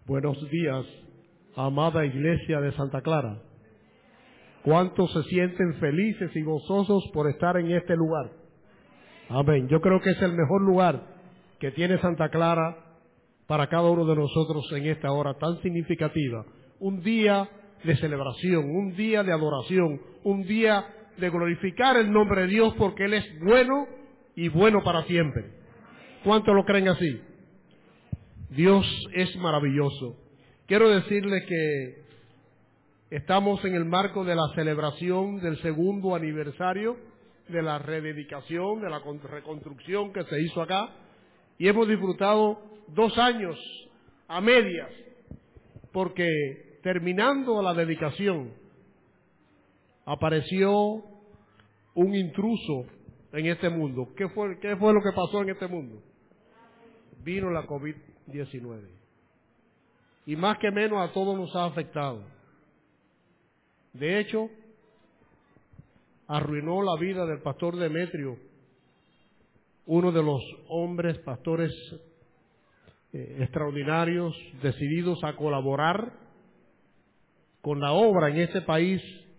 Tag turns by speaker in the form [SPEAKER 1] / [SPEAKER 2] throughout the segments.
[SPEAKER 1] Buenos días, amada Iglesia de Santa Clara. ¿Cuántos se sienten felices y gozosos por estar en este lugar? Amén. Yo creo que es el mejor lugar que tiene Santa Clara para cada uno de nosotros en esta hora tan significativa. Un día de celebración, un día de adoración, un día de glorificar el nombre de Dios porque Él es bueno y bueno para siempre. ¿Cuántos lo creen así? Dios es maravilloso. Quiero decirle que estamos en el marco de la celebración del segundo aniversario de la rededicación, de la reconstrucción que se hizo acá, y hemos disfrutado 2 años a medias, porque terminando la dedicación apareció un intruso en este mundo. ¿Qué fue lo que pasó en este mundo? Vino la COVID-19. Y más que menos a todos nos ha afectado. De hecho, arruinó la vida del pastor Demetrio, uno de los hombres pastores extraordinarios, decididos a colaborar con la obra en este país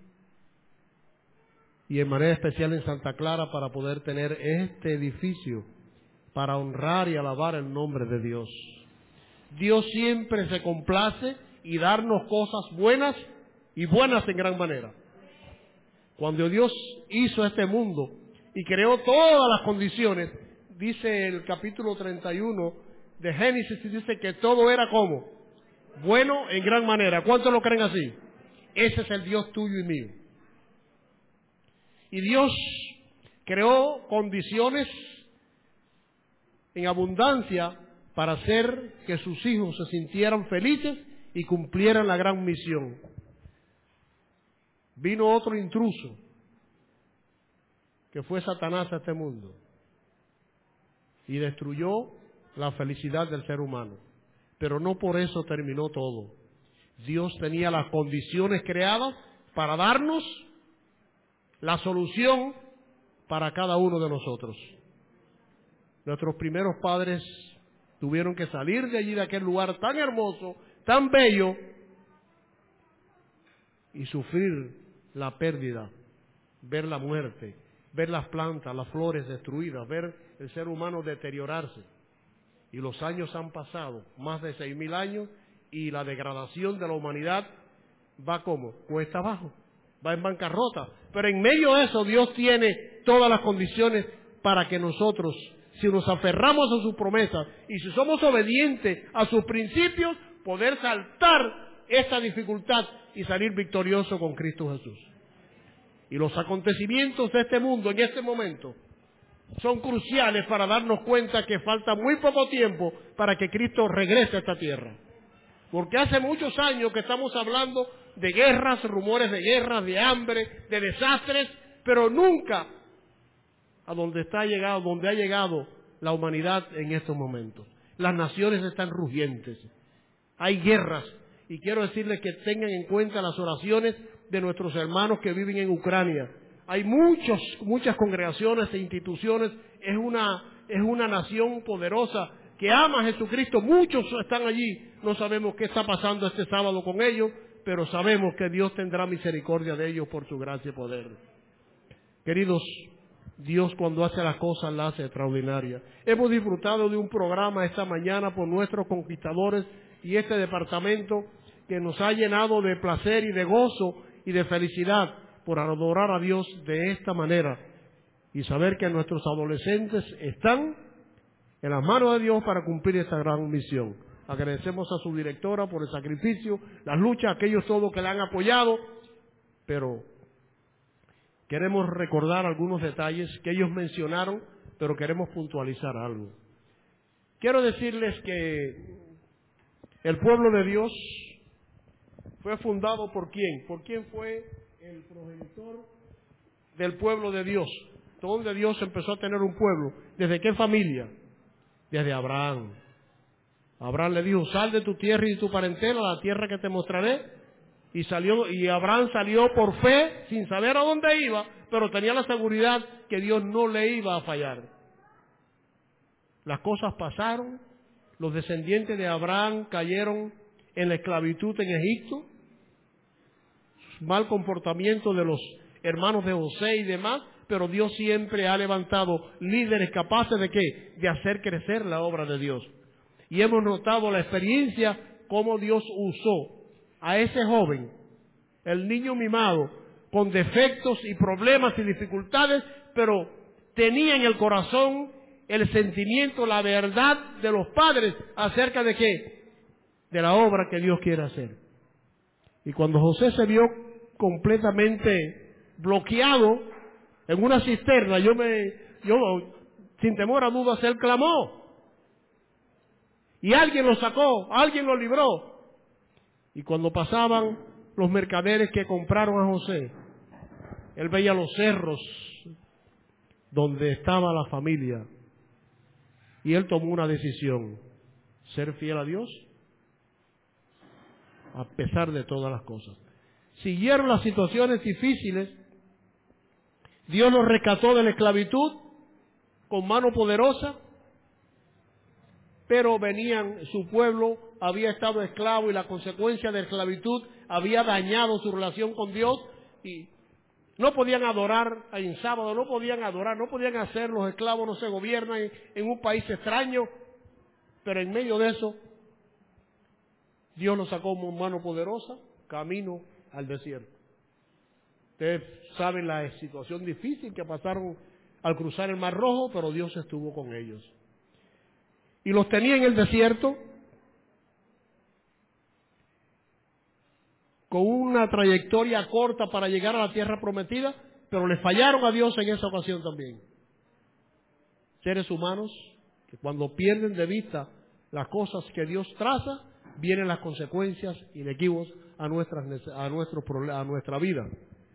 [SPEAKER 1] y en manera especial en Santa Clara para poder tener este edificio para honrar y alabar el nombre de Dios. Dios siempre se complace y darnos cosas buenas y buenas en gran manera. Cuando Dios hizo este mundo y creó todas las condiciones, dice el capítulo 31 de Génesis, dice que todo era como bueno en gran manera. ¿Cuántos lo creen así? Ese es el Dios tuyo y mío. Y Dios creó condiciones en abundancia para hacer que sus hijos se sintieran felices y cumplieran la gran misión. Vino otro intruso, que fue Satanás a este mundo, y destruyó la felicidad del ser humano. Pero no por eso terminó todo. Dios tenía las condiciones creadas para darnos la solución para cada uno de nosotros. Nuestros primeros padres tuvieron que salir de allí, de aquel lugar tan hermoso, tan bello, y sufrir la pérdida, ver la muerte, ver las plantas, las flores destruidas, ver el ser humano deteriorarse. Y los años han pasado, más de 6.000 años, y la degradación de la humanidad va como cuesta abajo, va en bancarrota. Pero en medio de eso Dios tiene todas las condiciones para que nosotros, si nos aferramos a sus promesas y si somos obedientes a sus principios, poder saltar esta dificultad y salir victorioso con Cristo Jesús. Y los acontecimientos de este mundo en este momento son cruciales para darnos cuenta que falta muy poco tiempo para que Cristo regrese a esta tierra. Porque hace muchos años que estamos hablando de guerras, rumores de guerras, de hambre, de desastres, pero nunca a donde ha llegado la humanidad en estos momentos. Las naciones están rugientes, hay guerras, y quiero decirles que tengan en cuenta las oraciones de nuestros hermanos que viven en Ucrania. Hay muchas congregaciones e instituciones, es una nación poderosa que ama a Jesucristo, muchos están allí, no sabemos qué está pasando este sábado con ellos, pero sabemos que Dios tendrá misericordia de ellos por su gracia y poder. Queridos, Dios cuando hace las cosas las hace extraordinarias. Hemos disfrutado de un programa esta mañana por nuestros conquistadores y este departamento que nos ha llenado de placer y de gozo y de felicidad por adorar a Dios de esta manera y saber que nuestros adolescentes están en las manos de Dios para cumplir esta gran misión. Agradecemos a su directora por el sacrificio, las luchas, aquellos todos que la han apoyado, pero queremos recordar algunos detalles que ellos mencionaron, pero queremos puntualizar algo. Quiero decirles que el pueblo de Dios fue fundado ¿por quién? ¿Por quién fue el progenitor del pueblo de Dios? ¿Dónde Dios empezó a tener un pueblo? ¿Desde qué familia? Desde Abraham. Abraham le dijo, sal de tu tierra y de tu parentela a la tierra que te mostraré. Y Abraham salió por fe, sin saber a dónde iba, pero tenía la seguridad que Dios no le iba a fallar. Las cosas pasaron, los descendientes de Abraham cayeron en la esclavitud en Egipto, mal comportamiento de los hermanos de José y demás, pero Dios siempre ha levantado líderes capaces de ¿qué? De hacer crecer la obra de Dios. Y hemos notado la experiencia, cómo Dios usó a ese joven, el niño mimado, con defectos y problemas y dificultades, pero tenía en el corazón el sentimiento, la verdad de los padres acerca de ¿qué? De la obra que Dios quiere hacer. Y cuando José se vio completamente bloqueado en una cisterna, yo sin temor a dudas, él clamó. Y alguien lo sacó, alguien lo libró. Y cuando pasaban los mercaderes que compraron a José, él veía los cerros donde estaba la familia. Y él tomó una decisión: ser fiel a Dios a pesar de todas las cosas. Siguieron las situaciones difíciles. Dios los rescató de la esclavitud con mano poderosa, pero su pueblo había estado esclavo y la consecuencia de la esclavitud había dañado su relación con Dios y no podían adorar en sábado, no podían hacer, los esclavos no se gobiernan en un país extraño, pero en medio de eso Dios los sacó con mano poderosa, camino al desierto. Ustedes saben la situación difícil que pasaron al cruzar el Mar Rojo, pero Dios estuvo con ellos. Y los tenía en el desierto, con una trayectoria corta para llegar a la tierra prometida, pero le fallaron a Dios en esa ocasión también. Seres humanos que cuando pierden de vista las cosas que Dios traza, vienen las consecuencias inequívocas a nuestra vida.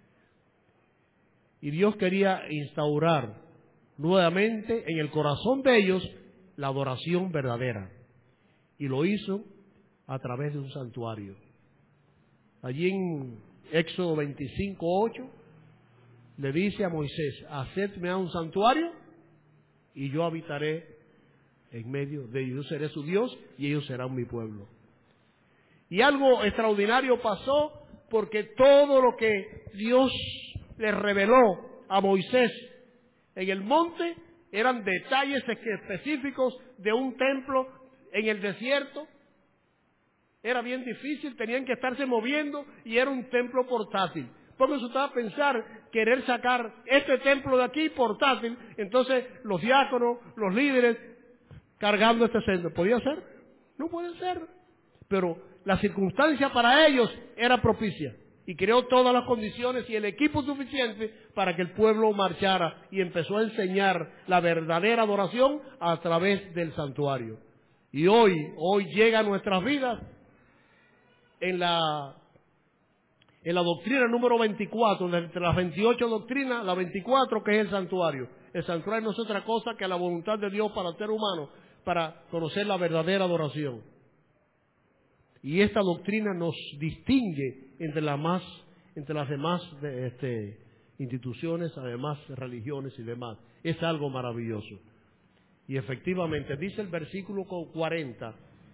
[SPEAKER 1] Y Dios quería instaurar nuevamente en el corazón de ellos la adoración verdadera. Y lo hizo a través de un santuario. Allí en Éxodo 25:8 le dice a Moisés: hacedme a un santuario y yo habitaré en medio de ellos. Yo seré su Dios y ellos serán mi pueblo. Y algo extraordinario pasó, porque todo lo que Dios le reveló a Moisés en el monte eran detalles específicos de un templo en el desierto. Era bien difícil, tenían que estarse moviendo y era un templo portátil. Pónganse ustedes a pensar, querer sacar este templo de aquí portátil, entonces los diáconos, los líderes, cargando este centro. ¿Podía ser? No puede ser. Pero la circunstancia para ellos era propicia y creó todas las condiciones y el equipo suficiente para que el pueblo marchara y empezó a enseñar la verdadera adoración a través del santuario. Y hoy llega a nuestras vidas en la doctrina número 24, entre las 28 doctrinas, la 24 que es el santuario. El santuario no es otra cosa que la voluntad de Dios para el ser humano, para conocer la verdadera adoración. Y esta doctrina nos distingue entre las demás instituciones, además religiones y demás. Es algo maravilloso. Y efectivamente, dice el versículo 40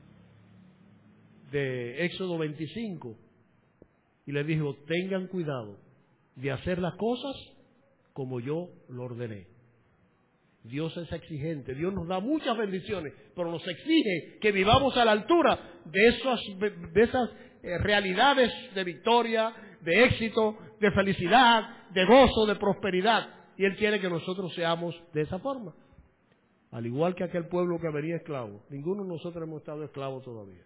[SPEAKER 1] de Éxodo 25, y le dijo: tengan cuidado de hacer las cosas como yo lo ordené. Dios es exigente, Dios nos da muchas bendiciones, pero nos exige que vivamos a la altura de esas realidades de victoria, de éxito, de felicidad, de gozo, de prosperidad. Y Él quiere que nosotros seamos de esa forma. Al igual que aquel pueblo que venía esclavo. Ninguno de nosotros hemos estado esclavos todavía.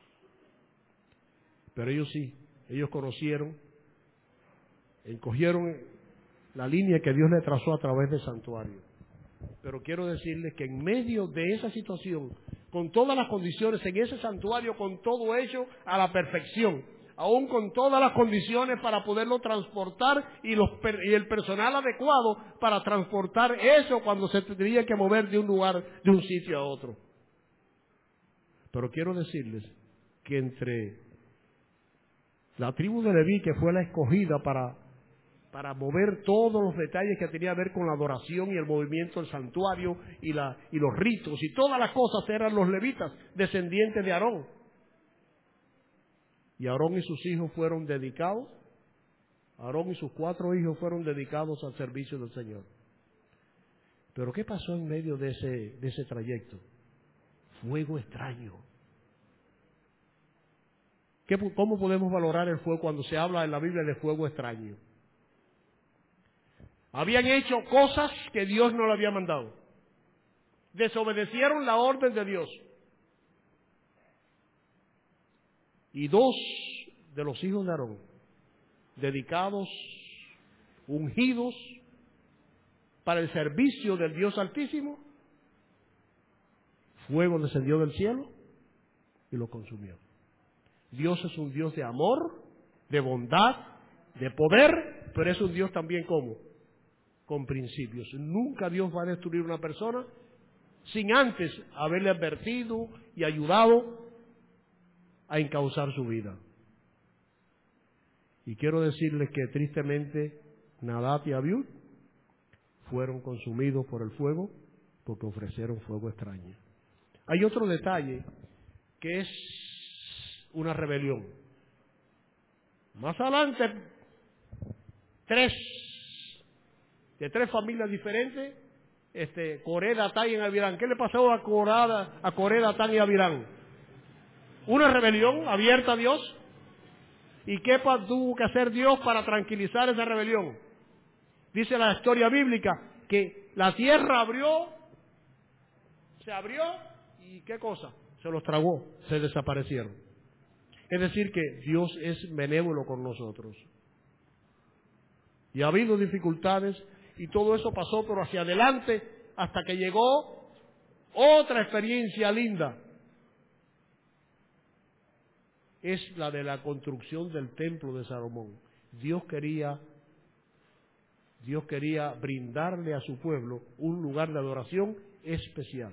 [SPEAKER 1] Pero ellos sí, ellos conocieron, encogieron la línea que Dios le trazó a través del santuario. Pero quiero decirles que en medio de esa situación, con todas las condiciones, en ese santuario, con todo hecho a la perfección, aún con todas las condiciones para poderlo transportar y el personal adecuado para transportar eso cuando se tendría que mover de un lugar, de un sitio a otro. Pero quiero decirles que entre la tribu de Leví, que fue la escogida para mover todos los detalles que tenía que ver con la adoración y el movimiento del santuario y los ritos y todas las cosas, eran los levitas, descendientes de Aarón. Y Aarón y sus hijos fueron dedicados, Aarón y sus 4 hijos fueron dedicados al servicio del Señor. Pero ¿qué pasó en medio de ese trayecto? Fuego extraño. ¿Cómo podemos valorar el fuego cuando se habla en la Biblia de fuego extraño? Habían hecho cosas que Dios no le había mandado. Desobedecieron la orden de Dios. Y 2 de los hijos de Aarón, dedicados, ungidos para el servicio del Dios Altísimo, fuego descendió del cielo y lo consumió. Dios es un Dios de amor, de bondad, de poder, pero es un Dios también con principios. Nunca Dios va a destruir una persona sin antes haberle advertido y ayudado a encauzar su vida. Y quiero decirles que tristemente Nadab y Abiú fueron consumidos por el fuego porque ofrecieron fuego extraño. Hay otro detalle que es una rebelión. Más adelante, 3 familias diferentes, Coré, Datán y Abirán. ¿Qué le pasó a Coré, Datán y Abirán? Una rebelión abierta a Dios. ¿Y qué tuvo que hacer Dios para tranquilizar esa rebelión? Dice la historia bíblica que la tierra se abrió y ¿qué cosa? Se los tragó, se desaparecieron. Es decir que Dios es benévolo con nosotros. Y ha habido dificultades y todo eso pasó, pero hacia adelante hasta que llegó otra experiencia linda. Es la de la construcción del templo de Salomón. Dios quería brindarle a su pueblo un lugar de adoración especial.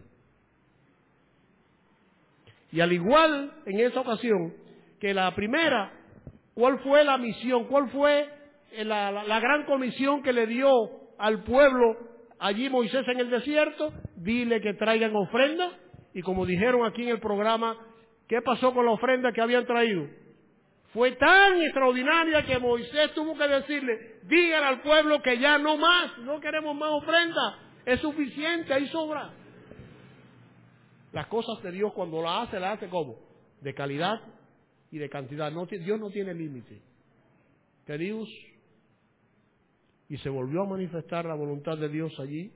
[SPEAKER 1] Y al igual en esa ocasión que la primera, ¿cuál fue la misión? ¿Cuál fue la gran comisión que le dio al pueblo allí Moisés en el desierto? Dile que traigan ofrenda. Y como dijeron aquí en el programa, ¿qué pasó con la ofrenda que habían traído? Fue tan extraordinaria que Moisés tuvo que decirle, díganle al pueblo que ya no más, no queremos más ofrenda, es suficiente, hay sobra. Las cosas de Dios cuando las hace ¿cómo? De calidad y de cantidad. Dios no tiene límite. Queridos, y se volvió a manifestar la voluntad de Dios allí.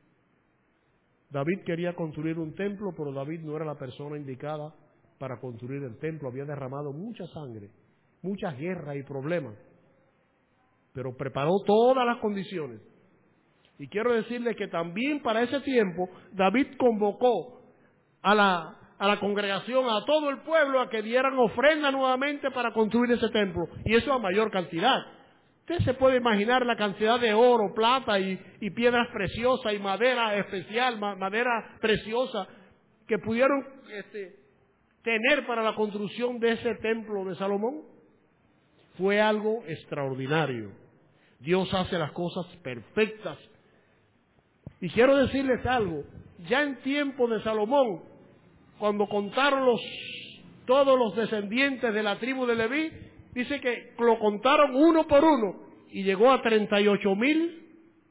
[SPEAKER 1] David quería construir un templo, pero David no era la persona indicada para construir el templo. Había derramado mucha sangre, muchas guerras y problemas, pero preparó todas las condiciones. Y quiero decirles que también para ese tiempo David convocó a la congregación, a todo el pueblo, a que dieran ofrenda nuevamente para construir ese templo, y eso a mayor cantidad. Usted se puede imaginar la cantidad de oro, plata y piedras preciosas y madera especial, madera preciosa que pudieron tener para la construcción de ese templo de Salomón. Fue algo extraordinario. Dios hace las cosas perfectas. Y quiero decirles algo, ya en tiempo de Salomón, cuando contaron todos los descendientes de la tribu de Leví, dice que lo contaron uno por uno y llegó a 38,000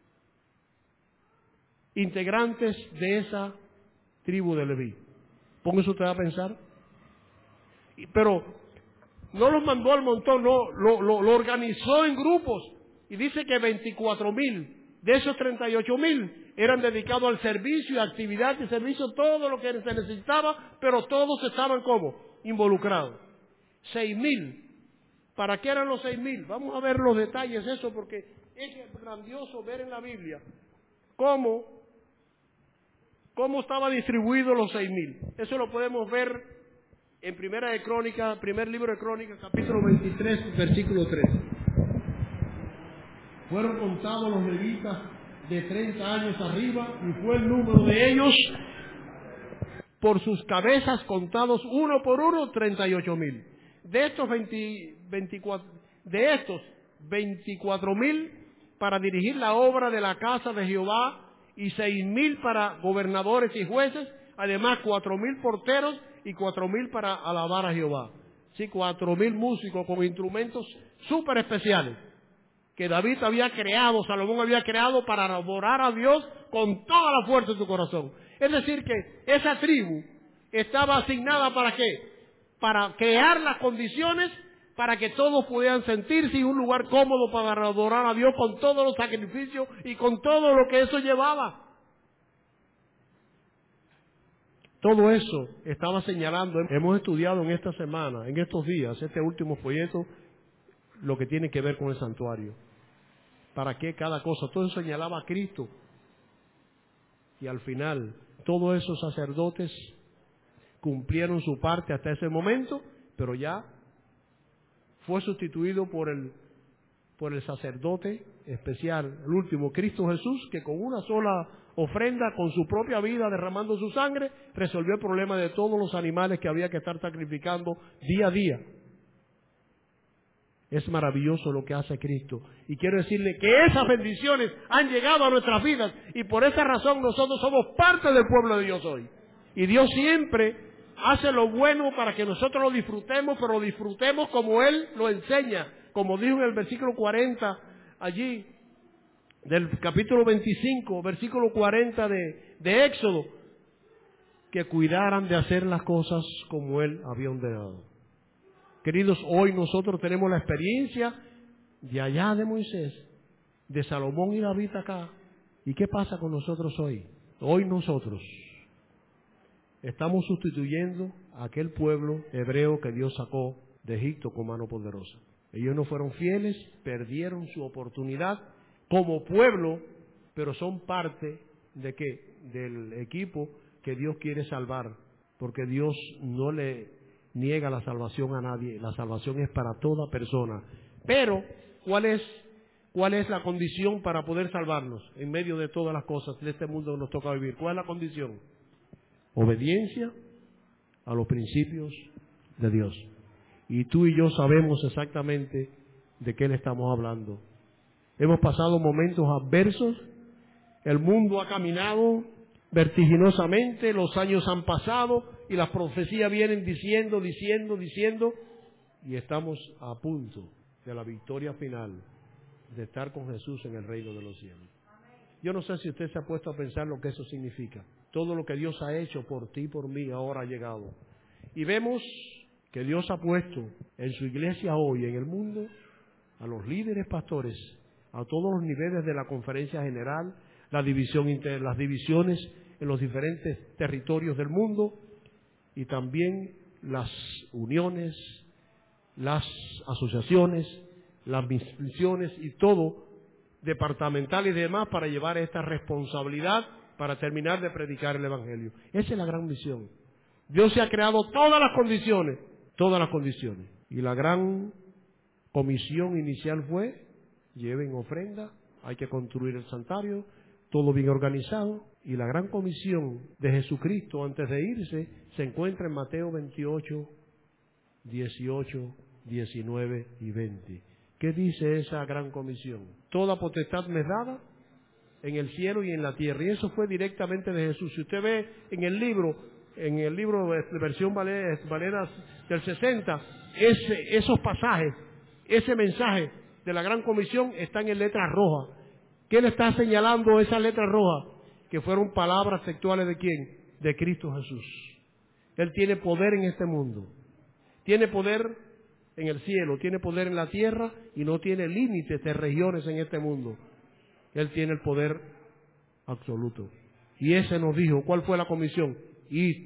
[SPEAKER 1] integrantes de esa tribu de Leví. Póngase usted a pensar. Pero no los mandó al montón, no, lo organizó en grupos. Y dice que 24,000 de esos 38,000 eran dedicados al servicio, actividad y servicio, todo lo que se necesitaba, pero todos estaban como involucrados. 6,000. ¿Para qué eran los 6,000? Vamos a ver los detalles de eso, porque es grandioso ver en la Biblia cómo estaba distribuido los 6,000. Eso lo podemos ver en Primera de Crónicas, primer libro de Crónicas, capítulo 23, versículo 3. Fueron contados los levitas de 30 años arriba, y fue el número de ellos por sus cabezas contados uno por uno, 38,000. De estos 24,000 para dirigir la obra de la casa de Jehová, y 6,000 para gobernadores y jueces, además 4,000 porteros y 4,000 para alabar a Jehová. Sí, 4.000 músicos con instrumentos súper especiales que David había creado, Salomón había creado para adorar a Dios con toda la fuerza de su corazón. Es decir, que esa tribu estaba asignada ¿para qué? Para crear las condiciones para que todos pudieran sentirse en un lugar cómodo para adorar a Dios con todos los sacrificios y con todo lo que eso llevaba. Todo eso estaba señalando. Hemos estudiado en esta semana, en estos días, este último folleto, lo que tiene que ver con el santuario. ¿Para qué cada cosa? Todo eso señalaba a Cristo. Y al final, todos esos sacerdotes cumplieron su parte hasta ese momento, pero ya fue sustituido por el sacerdote especial, el último, Cristo Jesús, que con una sola ofrenda, con su propia vida, derramando su sangre, resolvió el problema de todos los animales que había que estar sacrificando día a día. Es maravilloso lo que hace Cristo. Y quiero decirle que esas bendiciones han llegado a nuestras vidas y por esa razón nosotros somos parte del pueblo de Dios hoy. Y Dios siempre hace lo bueno para que nosotros lo disfrutemos, pero lo disfrutemos como Él lo enseña. Como dijo en el versículo 40 allí, del capítulo 25, versículo 40 de Éxodo, que cuidaran de hacer las cosas como Él había ordenado. Queridos, hoy nosotros tenemos la experiencia de allá de Moisés, de Salomón y David acá. ¿Y qué pasa con nosotros hoy? Hoy nosotros estamos sustituyendo a aquel pueblo hebreo que Dios sacó de Egipto con mano poderosa. Ellos no fueron fieles, perdieron su oportunidad como pueblo, pero son parte ¿de qué? Del equipo que Dios quiere salvar, porque Dios no le niega la salvación a nadie, la salvación es para toda persona. Pero, ¿cuál es la condición para poder salvarnos en medio de todas las cosas de este mundo que nos toca vivir? ¿Cuál es la condición? Obediencia a los principios de Dios. Y tú y yo sabemos exactamente de qué le estamos hablando. Hemos pasado momentos adversos, el mundo ha caminado vertiginosamente, los años han pasado y las profecías vienen diciendo, y estamos a punto de la victoria final, de estar con Jesús en el reino de los cielos. Yo no sé si usted se ha puesto a pensar lo que eso significa. Todo lo que Dios ha hecho por ti y por mí ahora ha llegado. Y vemos que Dios ha puesto en su iglesia hoy, en el mundo, a los líderes pastores, a todos los niveles de la conferencia general, las divisiones en los diferentes territorios del mundo y también las uniones, las asociaciones, las misiones y todo, departamental y demás, para llevar esta responsabilidad para terminar de predicar el Evangelio. Esa es la gran misión. Dios se ha creado todas las condiciones. Y la gran comisión inicial fue: lleven ofrenda, hay que construir el santuario, todo bien organizado. Y la gran comisión de Jesucristo antes de irse se encuentra en Mateo 28, 18, 19 y 20. ¿Qué dice esa gran comisión? Toda potestad me es dada en el cielo y en la tierra. Y eso fue directamente de Jesús. Si usted ve en el libro de versión Valera del 60, esos pasajes, ese mensaje de la gran comisión están en letras rojas. ¿Qué le está señalando esa letra roja? Que fueron palabras textuales ¿de quién? De Cristo Jesús. Él tiene poder en este mundo. Tiene poder en el cielo, tiene poder en la tierra y no tiene límites de regiones en este mundo. Él tiene el poder absoluto. Y ese nos dijo, ¿cuál fue la comisión? Id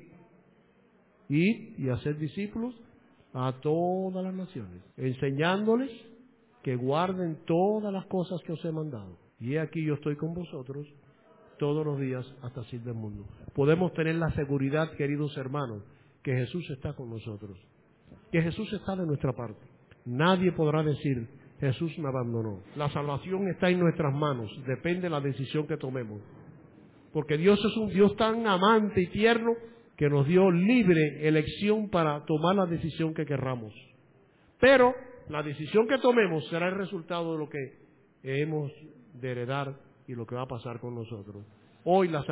[SPEAKER 1] y hacer discípulos a todas las naciones, enseñándoles que guarden todas las cosas que os he mandado. Y he aquí yo estoy con vosotros todos los días hasta el fin del mundo. Podemos tener la seguridad, queridos hermanos, que Jesús está con nosotros, que Jesús está de nuestra parte. Nadie podrá decir, Jesús me abandonó. La salvación está en nuestras manos, depende de la decisión que tomemos. Porque Dios es un Dios tan amante y tierno que nos dio libre elección para tomar la decisión que querramos. Pero la decisión que tomemos será el resultado de lo que hemos de heredar y lo que va a pasar con nosotros. Hoy la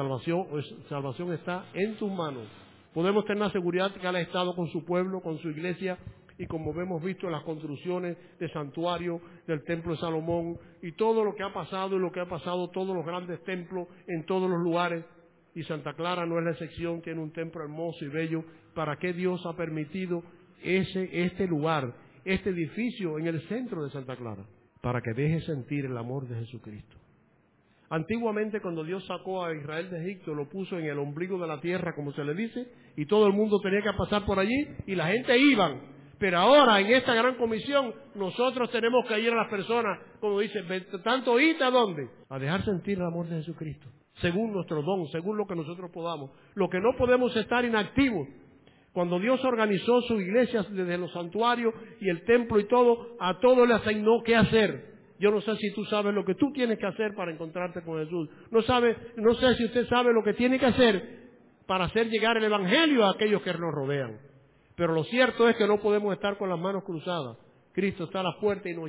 [SPEAKER 1] salvación está en tus manos. Podemos tener la seguridad que Él ha estado con su pueblo, con su iglesia, y como hemos visto en las construcciones de santuario del templo de Salomón y todo lo que ha pasado y lo que ha pasado todos los grandes templos en todos los lugares, y Santa Clara no es la excepción, tiene un templo hermoso y bello. ¿Para qué Dios ha permitido este lugar, este edificio en el centro de Santa Clara? Para que deje sentir el amor de Jesucristo. Antiguamente, cuando Dios sacó a Israel de Egipto, lo puso en el ombligo de la tierra, como se le dice, y todo el mundo tenía que pasar por allí, y la gente iban. Pero ahora, en esta gran comisión, nosotros tenemos que ir a las personas, como dice, tanto id a dónde, a dejar sentir el amor de Jesucristo, según nuestro don, según lo que nosotros podamos. Lo que no podemos estar inactivos. Cuando Dios organizó su iglesia desde los santuarios y el templo y todo, a todo le asignó qué hacer. Yo no sé si tú sabes lo que tú tienes que hacer para encontrarte con Jesús. No sé si usted sabe lo que tiene que hacer para hacer llegar el Evangelio a aquellos que nos rodean. Pero lo cierto es que no podemos estar con las manos cruzadas. Cristo está a la puerta y nos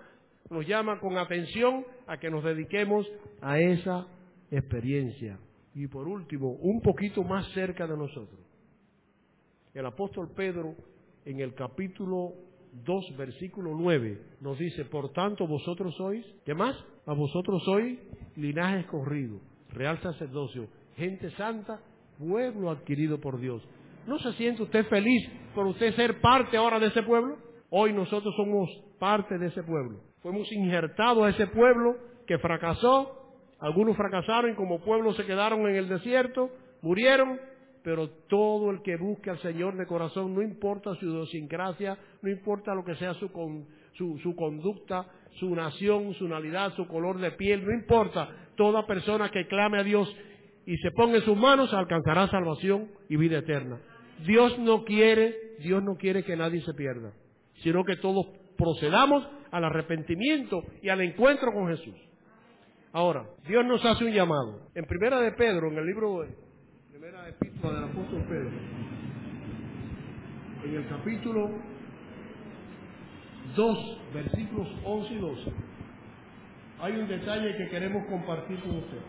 [SPEAKER 1] llama con atención a que nos dediquemos a esa experiencia. Y por último, un poquito más cerca de nosotros. El apóstol Pedro, en el capítulo 2, versículo 9, nos dice: por tanto vosotros sois, ¿qué más? A vosotros sois linaje escogido, real sacerdocio, gente santa, pueblo adquirido por Dios. ¿No se siente usted feliz por usted ser parte ahora de ese pueblo? Hoy nosotros somos parte de ese pueblo. Fuimos injertados a ese pueblo que fracasó. Algunos fracasaron y como pueblo se quedaron en el desierto, murieron. Pero todo el que busque al Señor de corazón, no importa su idiosincrasia, no importa lo que sea su conducta, su nación, su nacionalidad, su color de piel, no importa, toda persona que clame a Dios y se ponga en sus manos alcanzará salvación y vida eterna. Dios no quiere que nadie se pierda, sino que todos procedamos al arrepentimiento y al encuentro con Jesús. Ahora, Dios nos hace un llamado. En Primera de Pedro, en el libro Primera Epístola del apóstol Pedro, en el capítulo 2, versículos 11 y 12, hay un detalle que queremos compartir con usted.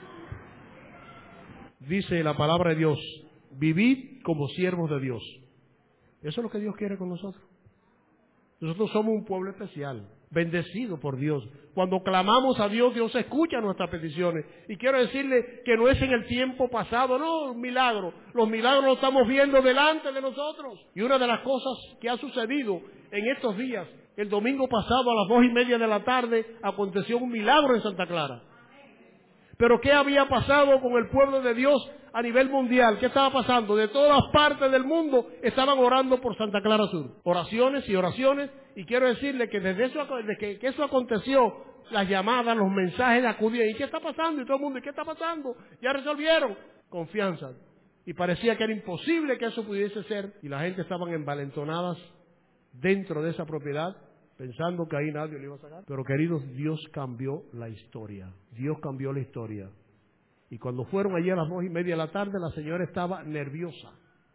[SPEAKER 1] Dice la palabra de Dios: vivid como siervos de Dios. Eso es lo que Dios quiere con nosotros. Nosotros somos un pueblo especial, bendecido por Dios. Cuando clamamos a Dios, Dios escucha nuestras peticiones. Y quiero decirle que no es en el tiempo pasado, no, un milagro. Los milagros los estamos viendo delante de nosotros. Y una de las cosas que ha sucedido en estos días, el domingo pasado a las 2:30 de la tarde, aconteció un milagro en Santa Clara. Pero ¿qué había pasado con el pueblo de Dios a nivel mundial? ¿Qué estaba pasando? De todas partes del mundo estaban orando por Santa Clara Sur. Oraciones y oraciones. Y quiero decirle que desde que eso aconteció, las llamadas, los mensajes acudían. ¿Y qué está pasando? Y todo el mundo: ¿y qué está pasando? Ya resolvieron. Confianza. Y parecía que era imposible que eso pudiese ser. Y la gente estaban envalentonadas dentro de esa propiedad, pensando que ahí nadie lo iba a sacar. Pero queridos, Dios cambió la historia. Dios cambió la historia. Y cuando fueron allí a las 2:30 de la tarde, la señora estaba nerviosa.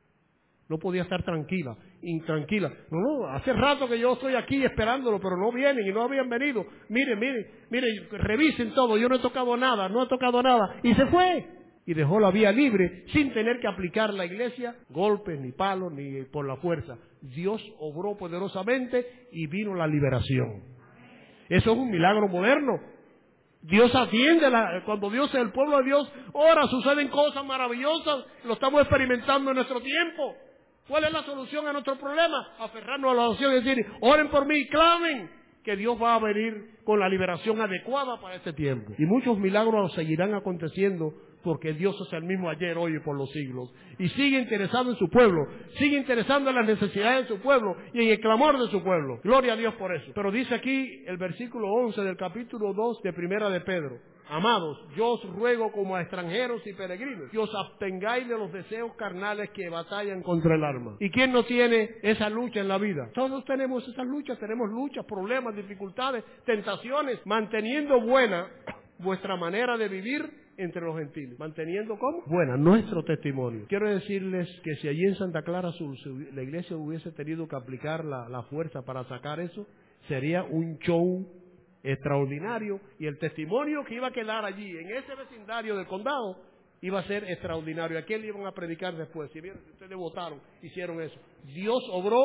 [SPEAKER 1] No podía estar tranquila, intranquila. No, hace rato que yo estoy aquí esperándolo, pero no vienen y no habían venido. Miren, revisen todo, yo no he tocado nada. Y se fue. Y dejó la vía libre sin tener que aplicar la iglesia golpes, ni palos, ni por la fuerza. Dios obró poderosamente y vino la liberación. Eso es un milagro moderno. Dios atiende, cuando el pueblo de Dios ora, suceden cosas maravillosas. Lo estamos experimentando en nuestro tiempo. ¿Cuál es la solución a nuestro problema? Aferrarnos a la oración y decir: oren por mí, clamen, que Dios va a venir con la liberación adecuada para este tiempo. Y muchos milagros seguirán aconteciendo, porque Dios es el mismo ayer, hoy y por los siglos. Y sigue interesado en su pueblo, sigue interesado en las necesidades de su pueblo y en el clamor de su pueblo. Gloria a Dios por eso. Pero dice aquí el versículo 11 del capítulo 2 de Primera de Pedro: amados, yo os ruego como a extranjeros y peregrinos, que os abstengáis de los deseos carnales que batallan contra el alma. ¿Y quién no tiene esa lucha en la vida? Todos tenemos esas luchas, problemas, dificultades, tentaciones, manteniendo buena vuestra manera de vivir entre los gentiles. ¿Manteniendo cómo? Buena, nuestro testimonio. Quiero decirles que si allí en Santa Clara la iglesia hubiese tenido que aplicar la fuerza para sacar eso, sería un show extraordinario, y el testimonio que iba a quedar allí en ese vecindario del condado iba a ser extraordinario. ¿A quién le iban a predicar después? Si vieron que ustedes votaron, hicieron eso. Dios obró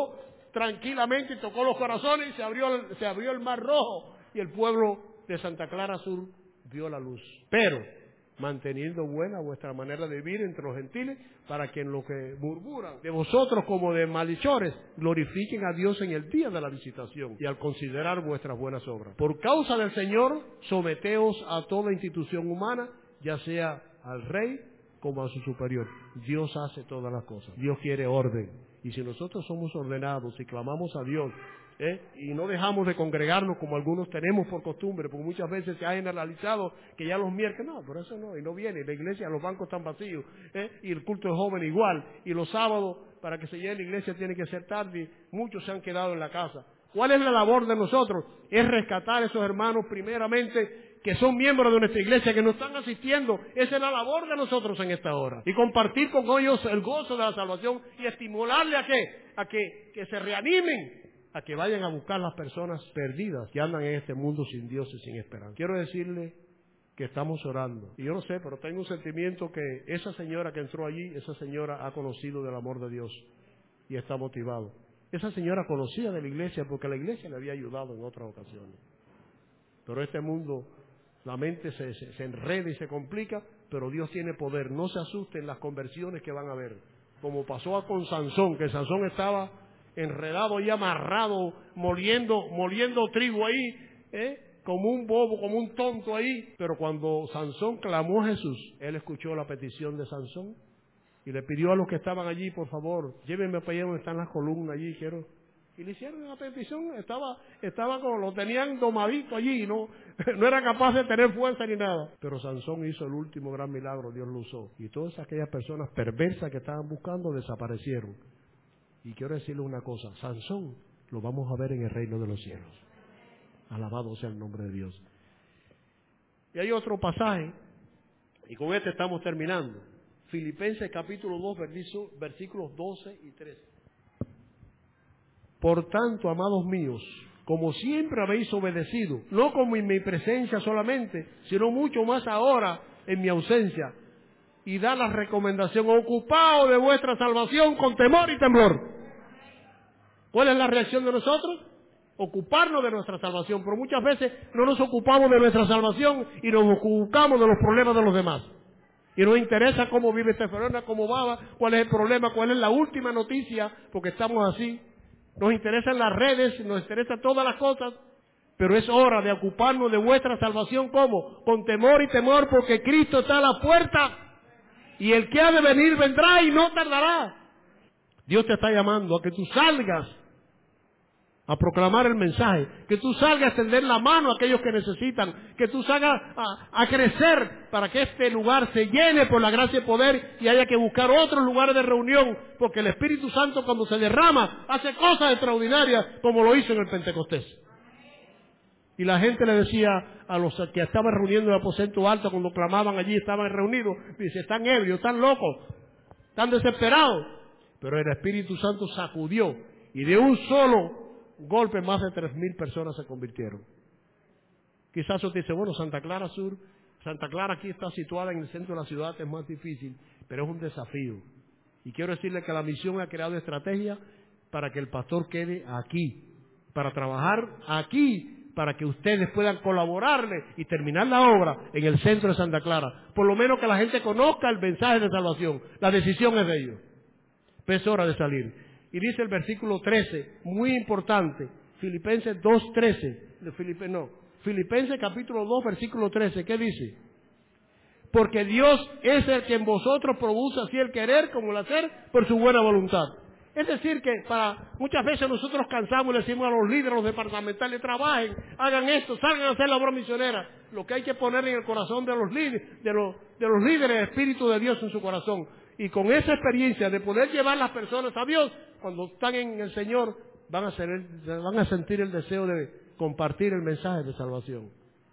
[SPEAKER 1] tranquilamente y tocó los corazones y se abrió el Mar Rojo y el pueblo de Santa Clara Sur vio la luz. Pero manteniendo buena vuestra manera de vivir entre los gentiles, para que en lo que murmuran de vosotros como de malhechores, glorifiquen a Dios en el día de la visitación y al considerar vuestras buenas obras. Por causa del Señor, someteos a toda institución humana, ya sea al rey como a su superior. Dios hace todas las cosas. Dios quiere orden. Y si nosotros somos ordenados y clamamos a Dios, y no dejamos de congregarnos como algunos tenemos por costumbre, porque muchas veces se ha generalizado que ya los miércoles, no, por eso no, y no viene, la iglesia, los bancos están vacíos, y el culto de joven igual, y los sábados, para que se llene la iglesia tiene que ser tarde, muchos se han quedado en la casa. ¿Cuál es la labor de nosotros? Es rescatar a esos hermanos primeramente que son miembros de nuestra iglesia, que nos están asistiendo. Esa es la labor de nosotros en esta hora. Y compartir con ellos el gozo de la salvación y estimularle a que se reanimen, a que vayan a buscar las personas perdidas que andan en este mundo sin Dios y sin esperanza. Quiero decirle que estamos orando. Y yo no sé, pero tengo un sentimiento que esa señora que entró allí, esa señora ha conocido del amor de Dios y está motivado. Esa señora conocía de la iglesia porque la iglesia le había ayudado en otras ocasiones. Pero este mundo, la mente se enreda y se complica, pero Dios tiene poder. No se asusten las conversiones que van a haber. Como pasó con Sansón, que Sansón estaba enredado y amarrado, moliendo trigo ahí, como un bobo, como un tonto ahí. Pero cuando Sansón clamó a Jesús, él escuchó la petición de Sansón y le pidió a los que estaban allí, por favor, llévenme para allá donde están las columnas allí, quiero. Y le hicieron la petición, estaba como lo tenían domadito allí, no era capaz de tener fuerza ni nada. Pero Sansón hizo el último gran milagro, Dios lo usó. Y todas aquellas personas perversas que estaban buscando desaparecieron. Y quiero decirle una cosa, Sansón lo vamos a ver en el reino de los cielos. Alabado sea el nombre de Dios. Y hay otro pasaje, y con este estamos terminando. Filipenses capítulo 2, versículos 12 y 13. Por tanto, amados míos, como siempre habéis obedecido, no como en mi presencia solamente, sino mucho más ahora en mi ausencia, y da la recomendación, ocupaos de vuestra salvación con temor y temblor. ¿Cuál es la reacción de nosotros? Ocuparnos de nuestra salvación, pero muchas veces no nos ocupamos de nuestra salvación y nos ocupamos de los problemas de los demás. Y nos interesa cómo vive esta persona, cómo va, cuál es el problema, cuál es la última noticia, porque estamos así. Nos interesan las redes, nos interesan todas las cosas, pero es hora de ocuparnos de vuestra salvación. ¿Cómo? Con temor y temor, porque Cristo está a la puerta y el que ha de venir vendrá y no tardará. Dios te está llamando a que tú salgas a proclamar el mensaje, que tú salgas a extender la mano a aquellos que necesitan, que tú salgas a crecer para que este lugar se llene por la gracia y poder y haya que buscar otros lugares de reunión, porque el Espíritu Santo cuando se derrama hace cosas extraordinarias como lo hizo en el Pentecostés. Y la gente le decía a los que estaban reuniendo en el aposento alto, cuando clamaban allí, estaban reunidos, dice, están ebrios, están locos, están desesperados. Pero el Espíritu Santo sacudió y de un solo golpe más de 3,000 personas se convirtieron. Quizás usted dice, bueno, Santa Clara Sur, Santa Clara aquí está situada en el centro de la ciudad, es más difícil, pero es un desafío. Y quiero decirle que la misión ha creado estrategia para que el pastor quede aquí, para trabajar aquí, para que ustedes puedan colaborarle y terminar la obra en el centro de Santa Clara. Por lo menos que la gente conozca el mensaje de salvación. La decisión es de ellos. Pero es hora de salir. Y dice el versículo 13, muy importante, Filipenses 2:13, Filipenses capítulo 2, versículo 13, ¿qué dice? Porque Dios es el que en vosotros produce así el querer como el hacer por su buena voluntad. Es decir que muchas veces nosotros cansamos y le decimos a los líderes, los departamentales, trabajen, hagan esto, salgan a hacer la obra misionera. Lo que hay que poner en el corazón de los líderes, de los líderes, el Espíritu de Dios en su corazón. Y con esa experiencia de poder llevar las personas a Dios, cuando están en el Señor, van a sentir el deseo de compartir el mensaje de salvación.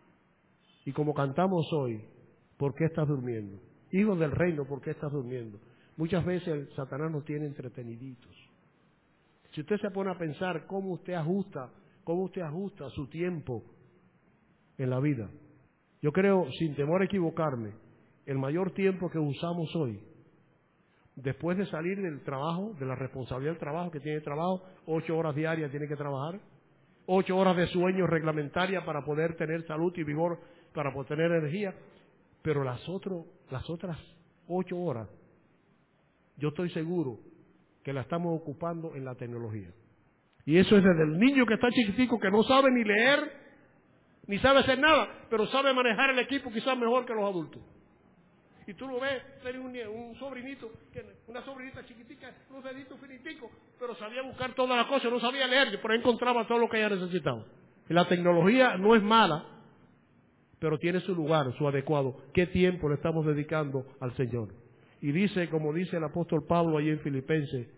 [SPEAKER 1] Y como cantamos hoy, ¿por qué estás durmiendo? Hijo del reino, ¿por qué estás durmiendo? Muchas veces el Satanás nos tiene entreteniditos. Si usted se pone a pensar cómo usted ajusta su tiempo en la vida. Yo creo, sin temor a equivocarme, el mayor tiempo que usamos hoy después de salir del trabajo, de la responsabilidad del trabajo, que tiene trabajo, 8 horas diarias tiene que trabajar, 8 horas de sueño reglamentaria para poder tener salud y vigor, para poder tener energía, pero las otras 8 horas, yo estoy seguro que la estamos ocupando en la tecnología. Y eso es desde el niño que está chiquitico, que no sabe ni leer, ni sabe hacer nada, pero sabe manejar el equipo quizás mejor que los adultos. Y tú lo ves, tenés un sobrinito, una sobrinita chiquitica, unos deditos finiticos, pero sabía buscar todas las cosas, no sabía leer, pero encontraba todo lo que ella necesitaba. Y la tecnología no es mala, pero tiene su lugar, su adecuado. ¿Qué tiempo le estamos dedicando al Señor? Y dice, como dice el apóstol Pablo allí en Filipenses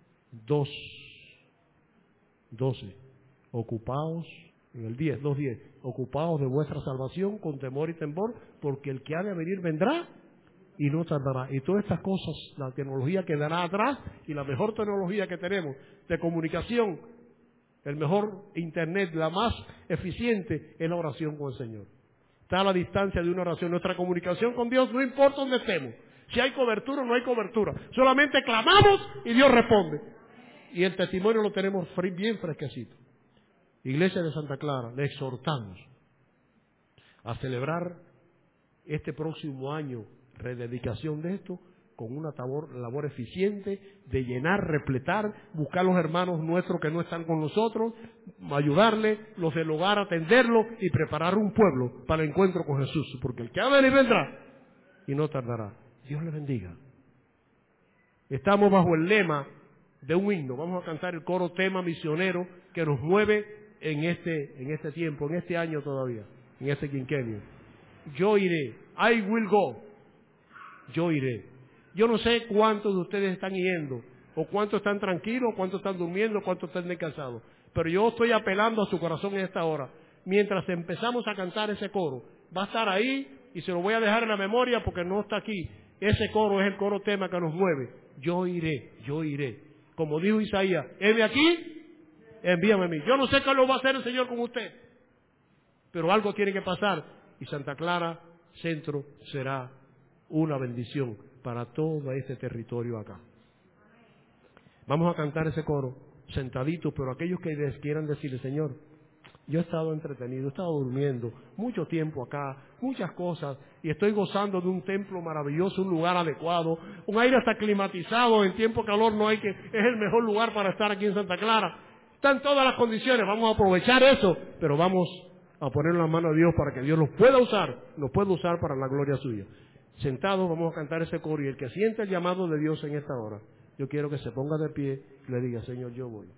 [SPEAKER 1] 2:12, ocupaos, en el 2:10, ocupaos de vuestra salvación con temor y temor, porque el que ha de venir vendrá y no tardará. Y todas estas cosas, la tecnología quedará atrás, y la mejor tecnología que tenemos de comunicación, el mejor internet, la más eficiente, es la oración con el Señor. Está a la distancia de una oración. Nuestra comunicación con Dios, no importa dónde estemos, si hay cobertura o no hay cobertura, solamente clamamos y Dios responde. Y el testimonio lo tenemos bien fresquecito. Iglesia de Santa Clara, le exhortamos a celebrar este próximo año rededicación de esto con una labor eficiente de llenar, repletar, buscar los hermanos nuestros que no están con nosotros, ayudarles, los del hogar, atenderlos y preparar un pueblo para el encuentro con Jesús, porque el que ha de venir vendrá y no tardará. Dios le bendiga. Estamos bajo el lema de un himno. Vamos a cantar el coro tema misionero que nos mueve en este tiempo, en este año todavía, en este quinquenio. Yo iré, I will go. Yo iré. Yo no sé cuántos de ustedes están yendo, o cuántos están tranquilos, cuántos están durmiendo, cuántos están descansados. Pero yo estoy apelando a su corazón en esta hora. Mientras empezamos a cantar ese coro, va a estar ahí y se lo voy a dejar en la memoria porque no está aquí. Ese coro es el coro tema que nos mueve. Yo iré, yo iré. Como dijo Isaías, heme aquí, envíame a mí. Yo no sé qué lo va a hacer el Señor con usted, pero algo tiene que pasar y Santa Clara Centro será una bendición para todo este territorio acá. Vamos a cantar ese coro sentaditos, pero aquellos que quieran decirle, Señor, yo he estado entretenido, he estado durmiendo mucho tiempo acá, muchas cosas, y estoy gozando de un templo maravilloso, un lugar adecuado, un aire hasta climatizado, en tiempo de calor no hay que, es el mejor lugar para estar aquí en Santa Clara. Están todas las condiciones, vamos a aprovechar eso, pero vamos a poner en la mano de Dios para que Dios nos pueda usar para la gloria suya. Sentados vamos a cantar ese coro, y el que siente el llamado de Dios en esta hora, yo quiero que se ponga de pie y le diga, Señor, yo voy.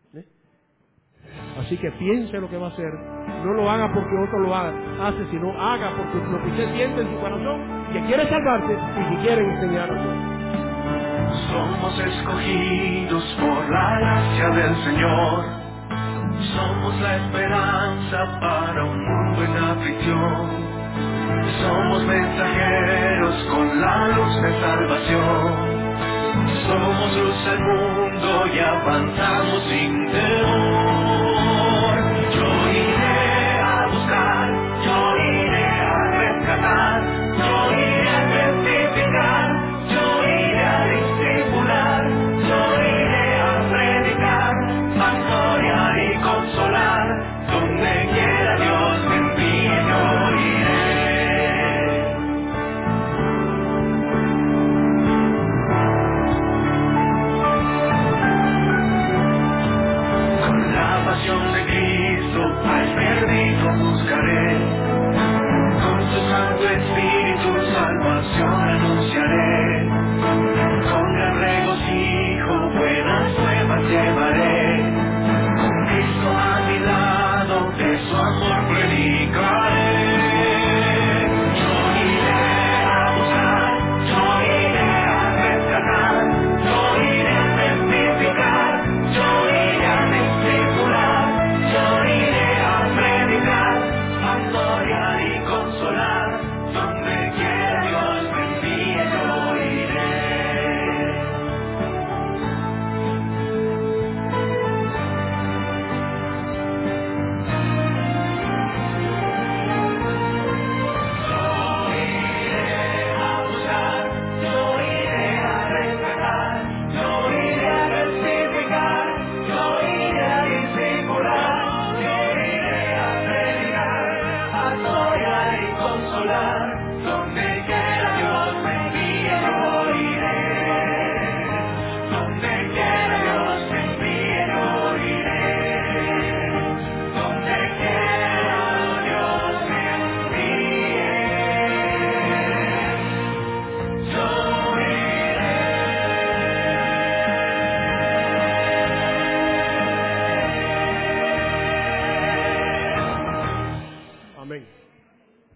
[SPEAKER 1] Así que piense lo que va a hacer, no lo haga porque otro lo hace, sino haga porque lo que usted siente en su corazón, que quiere salvarse y que quiere enseñar a Dios.
[SPEAKER 2] Somos escogidos por la gracia del Señor, somos la esperanza para un mundo en aflicción. Somos mensajeros con la luz de salvación. Somos luz al mundo y avanzamos sin temor. Yo iré a buscar, yo iré a rescatar, yo iré a testificar, yo iré a discipular, yo iré a predicar, pastorear y consolar, donde quiera Dios me envíe, yo iré.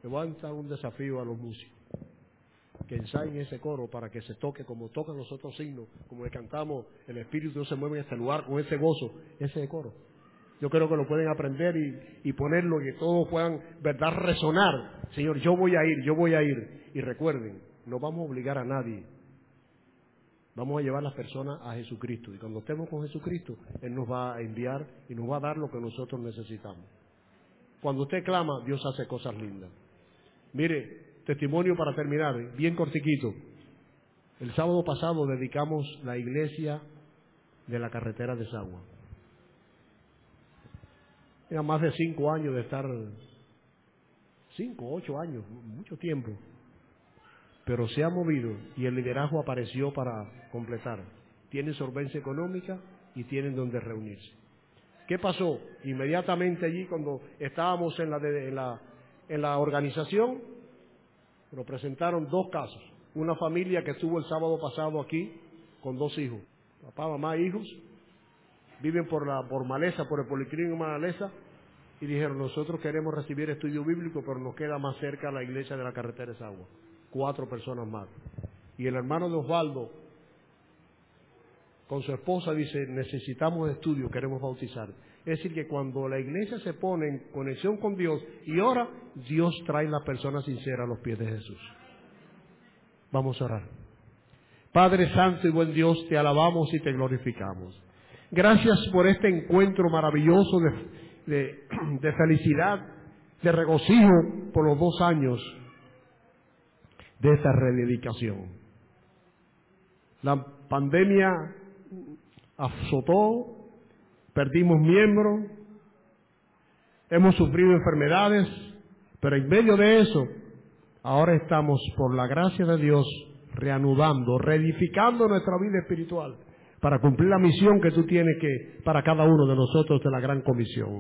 [SPEAKER 1] Le voy a dar un desafío a los músicos, que ensayen ese coro para que se toque como tocan los otros signos, como le cantamos, el Espíritu de Dios se mueve en este lugar con ese gozo, ese coro. Yo creo que lo pueden aprender y ponerlo, y que todos puedan, verdad, resonar. Señor, yo voy a ir, yo voy a ir. Y recuerden, no vamos a obligar a nadie. Vamos a llevar a las personas a Jesucristo. Y cuando estemos con Jesucristo, Él nos va a enviar y nos va a dar lo que nosotros necesitamos. Cuando usted clama, Dios hace cosas lindas. Mire, testimonio para terminar, bien cortiquito. El sábado pasado dedicamos la iglesia de la carretera de Sagua. Era más de 5 años de estar, 5, 8 años, mucho tiempo. Pero se ha movido y el liderazgo apareció para completar. Tienen solvencia económica y tienen donde reunirse. ¿Qué pasó? Inmediatamente allí, cuando estábamos en la organización, nos presentaron 2 casos. Una familia que estuvo el sábado pasado aquí con 2 hijos. Papá, mamá, hijos. Viven por Maleza, por el Policlínico Maleza, y dijeron, nosotros queremos recibir estudio bíblico, pero nos queda más cerca la iglesia de la carretera de Sagua. 4 personas más. Y el hermano de Osvaldo, con su esposa, dice, necesitamos estudio, queremos bautizar. Es decir, que cuando la iglesia se pone en conexión con Dios y ora, Dios trae la persona sincera a los pies de Jesús. Vamos a orar. Padre Santo y buen Dios, te alabamos y te glorificamos. Gracias por este encuentro maravilloso de felicidad, de regocijo por los 2 años de esta rededicación. La pandemia azotó, perdimos miembros, hemos sufrido enfermedades, pero en medio de eso, ahora estamos, por la gracia de Dios, reanudando, reedificando nuestra vida espiritual, para cumplir la misión que tú tienes para cada uno de nosotros de la gran comisión.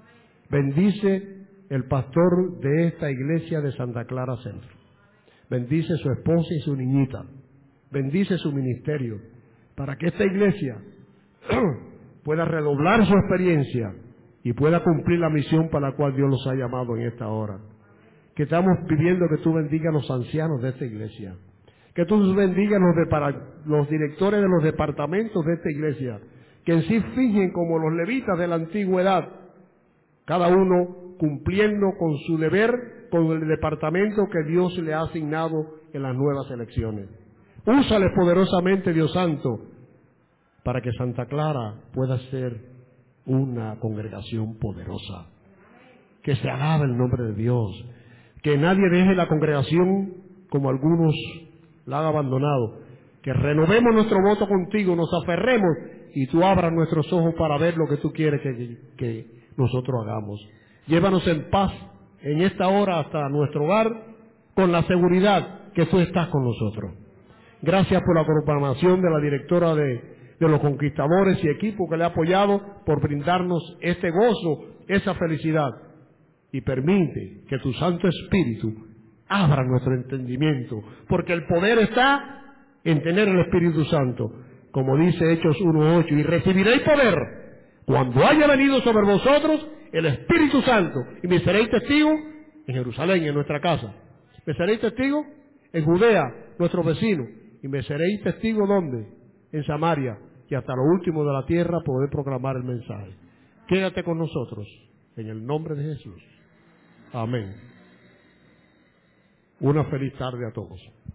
[SPEAKER 1] Bendice el pastor de esta iglesia de Santa Clara Centro. Bendice su esposa y su niñita. Bendice su ministerio, para que esta iglesia pueda redoblar su experiencia y pueda cumplir la misión para la cual Dios los ha llamado en esta hora. Que estamos pidiendo que tú bendigas a los ancianos de esta iglesia. Que tú bendigas los directores de los departamentos de esta iglesia, que en sí fingen como los levitas de la antigüedad, cada uno cumpliendo con su deber, con el departamento que Dios le ha asignado en las nuevas elecciones. Úsale poderosamente, Dios Santo, para que Santa Clara pueda ser una congregación poderosa. Que se alabe el nombre de Dios. Que nadie deje la congregación como algunos la han abandonado. Que renovemos nuestro voto contigo, nos aferremos y tú abras nuestros ojos para ver lo que tú quieres que nosotros hagamos. Llévanos en paz en esta hora hasta nuestro hogar, con la seguridad que tú estás con nosotros. Gracias por la programación de la directora de los Conquistadores y equipo que le ha apoyado por brindarnos este gozo, esa felicidad. Y permite que tu Santo Espíritu abra nuestro entendimiento, porque el poder está en tener el Espíritu Santo, como dice Hechos 1:8, y recibiréis poder cuando haya venido sobre vosotros el Espíritu Santo, y me seréis testigos en Jerusalén, en nuestra casa. Me seréis testigos en Judea, nuestros vecinos, y me seréis testigos ¿dónde? En Samaria, y hasta lo último de la tierra poder proclamar el mensaje. Quédate con nosotros, en el nombre de Jesús. Amén. Una feliz tarde a todos.